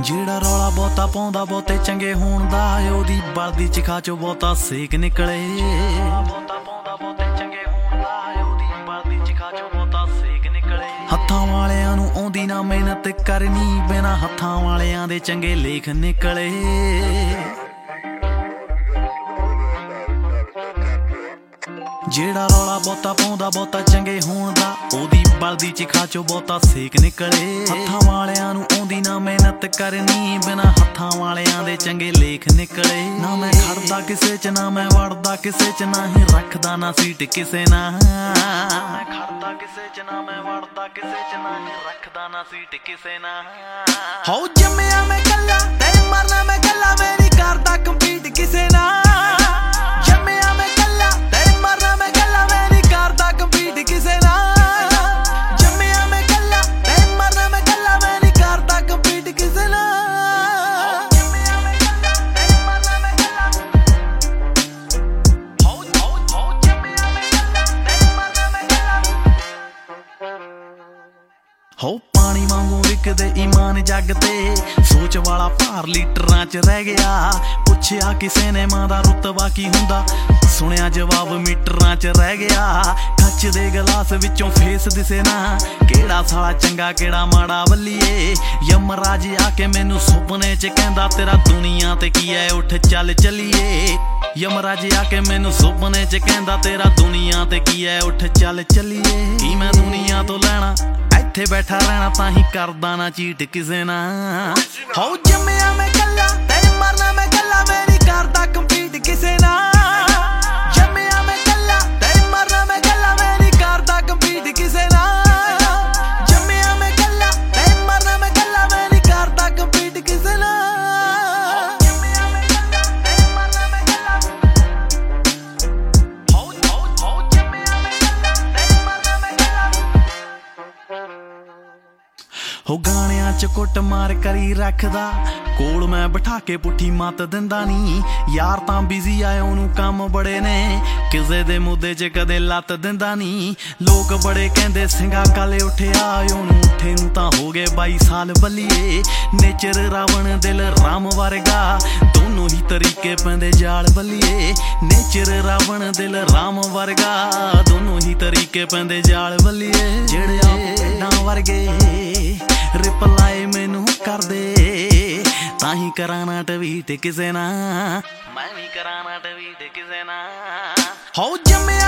ਜਿਹੜਾ ਰੌਲਾ ਬਹੁਤਾ ਪਾਉਂਦਾ ਬਹੁਤੇ ਚੰਗੇ ਹੋਣ ਦਾ ਉਹਦੀ ਬਲਦੀ ਚਿਖਾ ਚੋਂ ਬਹੁਤਾ ਸੇਕ ਨਿਕਲੇ। ਹੱਥਾਂ ਵਾਲਿਆਂ ਨੂੰ ਆਉਂਦੀ ਨਾ ਮਿਹਨਤ ਕਰਨੀ, ਬਿਨਾਂ ਹੱਥਾਂ ਵਾਲਿਆਂ ਦੇ ਚੰਗੇ ਲੇਖ ਨਿਕਲੇ। ਜਿਹੜਾ ਰੌਲਾ ਬਹੁਤਾ ਪਾਉਂਦਾ ਬਹੁਤਾ ਚੰਗੇ ਹੋਣ ਦਾ ਉਹਦੀ ਬਲਦੀ ਚਿਖਾ ਚੋਂ ਬਹੁਤਾ ਸੇਕ ਨਿਕਲੇ। ਹੱਥਾਂ ਵਾਲਿਆਂ ਨੂੰ ਆਉਂਦੀ ਨਾ ਮਿਹਨਤ ਕਰਨੀ, ਬਿਨਾਂ ਹੱਥਾਂ ਵਾਲਿਆਂ ਦੇ ਚੰਗੇ ਲੇਖ ਨਿਕਲੇ। ਨਾ ਮੈਂ ਖੜਦਾ ਕਿਸੇ ਚ ਨਾ ਮੈਂ ਵੜਦਾ ਕਿਸੇ ਚ, ਨਾ ਹੀ ਰੱਖਦਾ ਨਾ ਸੀਟ ਕਿਸੇ ਨਾ। ਮੈਂ ਖੜਦਾ ਕਿਸੇ ਚ ਨਾ ਮੈਂ ਵੜਦਾ ਕਿਸੇ ਚ, ਨਾ ਹੀ ਰੱਖਦਾ ਨਾ ਸੀਟ ਕਿਸੇ ਨਾ। ਹੋ ਜੰਮਿਆ ਮੈਂ ਕੱਲਾ ਤੇ ਮਰਨਾ ਮੈਂ ਕੱਲਾ, ਮੈਂ ਨਹੀਂ ਕਰਦਾ ਕੰਪੀਟ ਕਿਸੇ ਨਾਲ। ਹੋ ਪਾਣੀ ਵਾਂਗੂ ਵਿਕਦੇ ਈਮਾਨ ਜੱਗ ਤੇ, ਸੋਚ ਵਾਲਾ ਭਾਰ ਲੀਟਰਾਂ ਚ ਰਹਿ ਗਿਆ। ਪੁੱਛਿਆ ਕਿਸੇ ਨੇ ਮਾਂ ਦਾ ਰੁਤਬਾ ਕੀ ਹੁੰਦਾ, ਸੁਣਿਆ ਜਵਾਬ ਮੀਟਰਾਂ ਚ ਰਹਿ ਗਿਆ। ਕੱਚ ਦੇ ਗਲਾਸ ਵਿੱਚੋਂ ਫੇਸ ਦਿਸੇ ਨਾ, ਕਿਹੜਾ ਸਾਲਾ ਚੰਗਾ ਕਿਹੜਾ ਮਾੜਾ ਵੱਲੀਏ। ਯਮਰਾਜ ਆ ਕੇ ਮੈਨੂੰ ਸੁਪਨੇ ਚ ਕਹਿੰਦਾ ਤੇਰਾ ਦੁਨੀਆ ਤੇ ਕੀ ਐ, ਉੱਠ ਚੱਲ ਚੱਲੀਏ। ਯਮਰਾਜ ਆ ਕੇ ਮੈਨੂੰ ਸੁਪਨੇ ਚ ਕਹਿੰਦਾ ਤੇਰਾ ਦੁਨੀਆ ਤੇ ਕੀ ਐ, ਉੱਠ ਚੱਲ ਚੱਲੀਏ। ਕੀ ਮੈਂ ਦੁਨੀਆ ਤੋਂ ਲੈਣਾ, ਇੱਥੇ ਬੈਠਾ ਰਹਿਣਾ, ਤਾਂ ਹੀ ਕਰਦਾ ਨਾ ਚੀਟ ਕਿਸੇ ਨਾਲ। ਹੋ ਜੰਮਿਆ ਮੈਂ ਕੱਲਾ ਤੇ ਮਰਨਾ ਮੈਂ ਕੱਲਾ, ਮੈਂ ਨਹੀਂ ਕਰਦਾ ਕੰਪੀਟ ਕਿਸੇ ਨਾਲ। ਜੰਮਿਆ ਮੈਂ ਕੱਲਾ ਤੇ ਮਰਨਾ ਮੈਂ ਕੱਲਾ, ਮੈਂ ਨਹੀਂ ਕਰਦਾ ਕੰਪੀਟ ਕਿਸੇ ਨਾਲ। ਜੰਮਿਆ ਮੈਂ ਕੱਲਾ ਤੇ ਮਰਨਾ ਮੈਂ ਕੱਲਾ, ਮੈਂ ਨਹੀਂ ਕਰਦਾ ਕੰਪੀਟ ਕਿਸੇ ਨਾਲ। ਜੰਮਿਆ ਮੈਂ ਕੱਲਾ ਤੇ ਮਰਨਾ ਮੈਂ ਕੱਲਾ। ਹੋ ਜੰਮਿਆ ਮੈਂ ਕੱਲਾ ਤੇ ਮਰਨਾ ਮੈਂ ਕੱਲਾ। ਹੋ ਗਾਣਿਆਂ ਚ ਕੁੱਟ ਮਾਰ ਕਰੀ ਰੱਖਦਾ, ਕੋਲ ਮੈਂ ਬਿਠਾ ਕੇ ਪੁੱਠੀ ਮੱਤ ਦਿੰਦਾ ਨੀ। ਯਾਰ ਤਾਂ ਬਿਜ਼ੀ ਆਏ ਉਹਨੂੰ ਕੰਮ ਬੜੇ ਨੇ, ਕਿਸੇ ਦੇ ਮੁੱਦੇ ਚ ਕਦੇ ਲੱਤ ਦਿੰਦਾ ਨੀ। ਲੋਕ ਬੜੇ ਕਹਿੰਦੇ ਸਿੰਘਾ ਕਾਲੇ ਉੱਠਿਆ, ਉਹਨੂੰ ਉੱਠੇ ਨੂੰ ਤਾਂ ਹੋ ਗਏ 22 ਸਾਲ ਬੱਲੀਏ। ਨੇਚਰ ਰਾਵਣ ਦਿਲ ਰਾਮ ਵਰਗਾ, ਦੋਨੋਂ ਹੀ ਤਰੀਕੇ ਪੈਂਦੇ ਜਾਲ ਬੱਲੀਏ। ਨੇਚਰ ਰਾਵਣ ਦਿਲ ਰਾਮ ਵਰਗਾ, ਦੋਨੋਂ ਹੀ ਤਰੀਕੇ ਪੈਂਦੇ ਜਾਲ ਬੱਲੀਏ। ਜਿਹੜੇ ਭੇਡਾਂ ਵਰਗੇ ਰਿਪਲਾਈ ਮੈਨੂੰ ਕਰਦੇ, ਤਾਂ ਹੀ ਕਰਾਂ ਨਾ ਟਵੀਟ ਕਿਸੇ ਨਾ, ਮੈਂ ਵੀ ਕਰਾਂ ਨਾ ਟਵੀਟ ਕਿਸੇ ਨਾ। ਹੋ ਜੰਮਿਆ